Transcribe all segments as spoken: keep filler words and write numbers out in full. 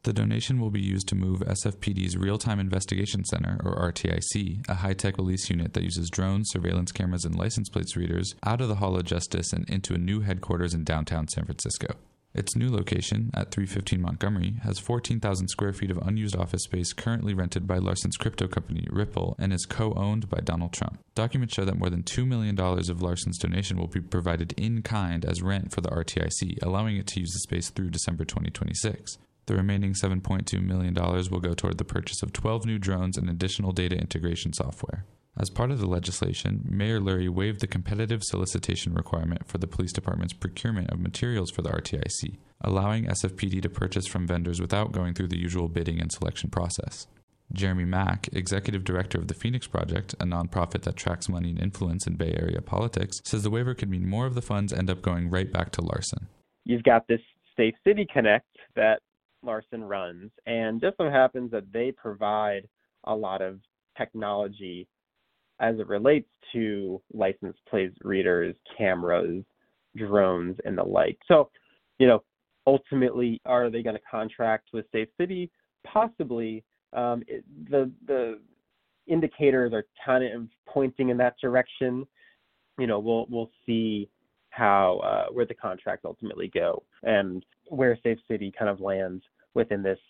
The donation will be used to move S F P D's Real-Time Investigation Center, or R T I C, a high-tech police unit that uses drones, surveillance cameras, and license plates readers, out of the Hall of Justice and into a new headquarters in downtown San Francisco. Its new location, at three fifteen Montgomery, has fourteen thousand square feet of unused office space currently rented by Larson's crypto company, Ripple, and is co-owned by Donald Trump. Documents show that more than two million dollars of Larson's donation will be provided in kind as rent for the R T I C, allowing it to use the space through December twenty twenty-six. The remaining seven point two million dollars will go toward the purchase of twelve new drones and additional data integration software. As part of the legislation, Mayor Lurie waived the competitive solicitation requirement for the police department's procurement of materials for the R T I C, allowing S F P D to purchase from vendors without going through the usual bidding and selection process. Jeremy Mack, executive director of the Phoenix Project, a nonprofit that tracks money and influence in Bay Area politics, says the waiver could mean more of the funds end up going right back to Larson. You've got this Safe City Connect that Larson runs, and just so happens that they provide a lot of technology as it relates to license plate readers, cameras, drones, and the like. So, you know, ultimately, are they going to contract with Safe City? Possibly. Um, it, the the indicators are kind of pointing in that direction. You know, we'll we'll see how uh, where the contracts ultimately go and where Safe City kind of lands within this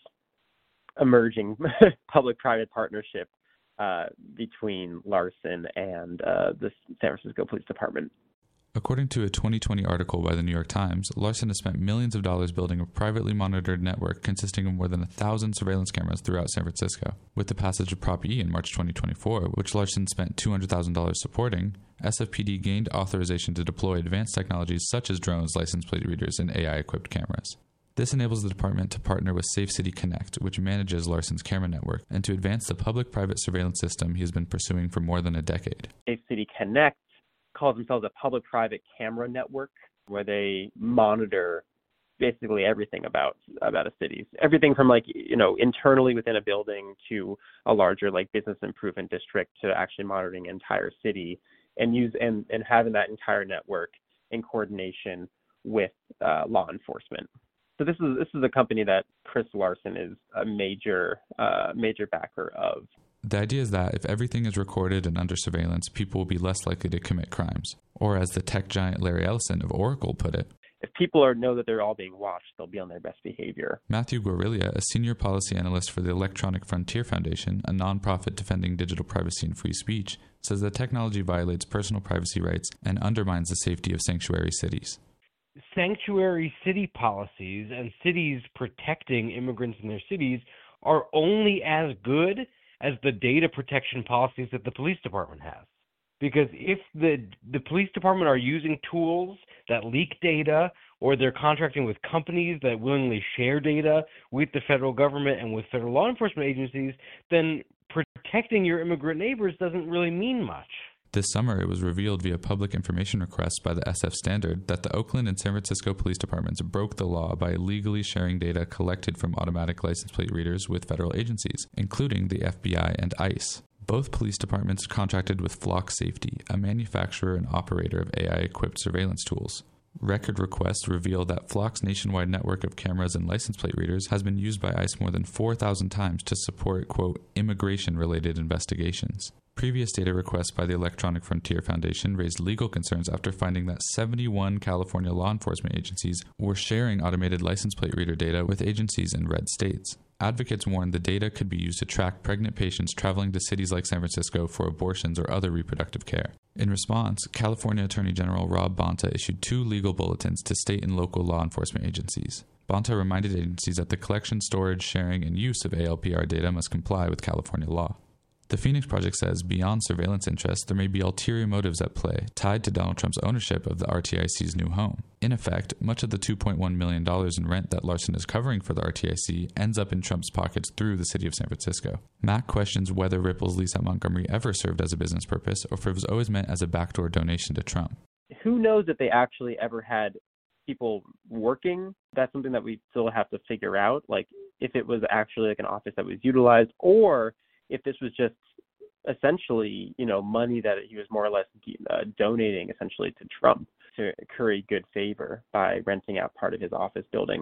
emerging public-private partnership uh, between Larson and uh, the San Francisco Police Department. According to a twenty twenty article by the New York Times, Larson has spent millions of dollars building a privately monitored network consisting of more than a thousand surveillance cameras throughout San Francisco. With the passage of Prop E in March twenty twenty-four, which Larson spent two hundred thousand dollars supporting, S F P D gained authorization to deploy advanced technologies such as drones, license plate readers, and A I-equipped cameras. This enables the department to partner with Safe City Connect, which manages Larson's camera network, and to advance the public-private surveillance system he has been pursuing for more than a decade. Safe City Connect calls themselves a public-private camera network, where they monitor basically everything about about a city. Everything from, like, you know, internally within a building to a larger, like, business improvement district to actually monitoring an entire city, and use and, and having that entire network in coordination with uh, law enforcement. So this is this is a company that Chris Larson is a major uh, major backer of. The idea is that if everything is recorded and under surveillance, people will be less likely to commit crimes. Or as the tech giant Larry Ellison of Oracle put it, if people are know that they're all being watched, they'll be on their best behavior. Matthew Guerrilla, a senior policy analyst for the Electronic Frontier Foundation, a nonprofit defending digital privacy and free speech, says that technology violates personal privacy rights and undermines the safety of sanctuary cities. Sanctuary city policies and cities protecting immigrants in their cities are only as good as the data protection policies that the police department has. Because if the the police department are using tools that leak data, or they're contracting with companies that willingly share data with the federal government and with federal law enforcement agencies, then protecting your immigrant neighbors doesn't really mean much. This summer, it was revealed via public information requests by the S F Standard that the Oakland and San Francisco police departments broke the law by illegally sharing data collected from automatic license plate readers with federal agencies, including the F B I and ICE. Both police departments contracted with Flock Safety, a manufacturer and operator of A I-equipped surveillance tools. Record requests reveal that Flock's nationwide network of cameras and license plate readers has been used by ICE more than four thousand times to support, quote, immigration-related investigations. Previous data requests by the Electronic Frontier Foundation raised legal concerns after finding that seventy-one California law enforcement agencies were sharing automated license plate reader data with agencies in red states. Advocates warned the data could be used to track pregnant patients traveling to cities like San Francisco for abortions or other reproductive care. In response, California Attorney General Rob Bonta issued two legal bulletins to state and local law enforcement agencies. Bonta reminded agencies that the collection, storage, sharing, and use of A L P R data must comply with California law. The Phoenix Project says beyond surveillance interests, there may be ulterior motives at play tied to Donald Trump's ownership of the R T I C's new home. In effect, much of the two point one million dollars in rent that Larson is covering for the R T I C ends up in Trump's pockets through the city of San Francisco. Mack questions whether Ripple's lease at Montgomery ever served as a business purpose or if it was always meant as a backdoor donation to Trump. Who knows if they actually ever had people working? That's something that we still have to figure out, like if it was actually like an office that was utilized, or if this was just essentially, you know, money that he was more or less uh, donating essentially to Trump to curry good favor by renting out part of his office building.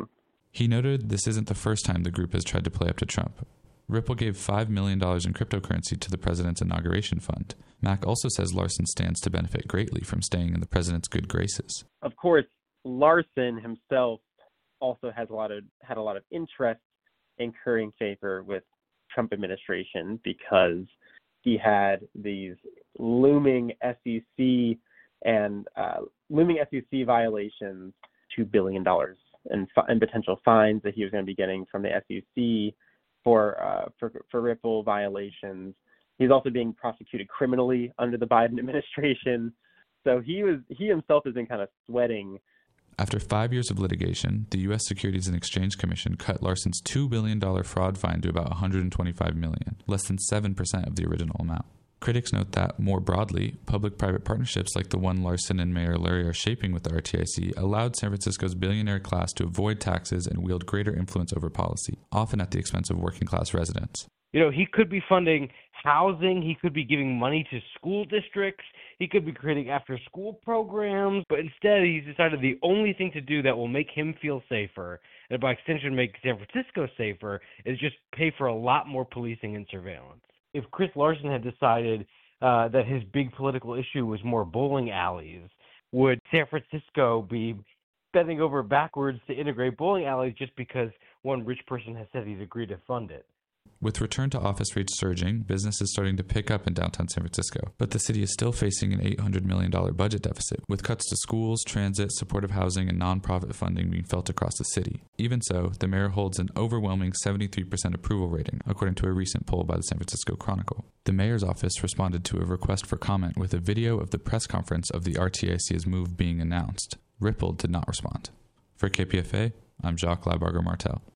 He noted this isn't the first time the group has tried to play up to Trump. Ripple gave five million dollars in cryptocurrency to the president's inauguration fund. Mack also says Larson stands to benefit greatly from staying in the president's good graces. Of course, Larson himself also has a lot of had a lot of interest in currying favor with Trump administration because he had these looming S E C and uh, looming S E C violations, two billion dollars in, in potential fines that he was going to be getting from the S E C for uh, for for Ripple violations. He's also being prosecuted criminally under the Biden administration. So he was he himself has been kind of sweating. After five years of litigation, the U S Securities and Exchange Commission cut Larson's two billion dollars fraud fine to about one hundred twenty-five million dollars, less than seven percent of the original amount. Critics note that, more broadly, public-private partnerships like the one Larson and Mayor Lurie are shaping with the R T I C allowed San Francisco's billionaire class to avoid taxes and wield greater influence over policy, often at the expense of working-class residents. You know, he could be funding housing, he could be giving money to school districts, he could be creating after-school programs, but instead he's decided the only thing to do that will make him feel safer, and by extension make San Francisco safer, is just pay for a lot more policing and surveillance. If Chris Larson had decided uh, that his big political issue was more bowling alleys, would San Francisco be bending over backwards to integrate bowling alleys just because one rich person has said he'd agree to fund it? With return to office rates surging, business is starting to pick up in downtown San Francisco, but the city is still facing an eight hundred million dollars budget deficit, with cuts to schools, transit, supportive housing, and nonprofit funding being felt across the city. Even so, the mayor holds an overwhelming seventy-three percent approval rating, according to a recent poll by the San Francisco Chronicle. The mayor's office responded to a request for comment with a video of the press conference of the R T I C's move being announced. Ripple did not respond. For K P F A, I'm Jacques Leibarger Martel.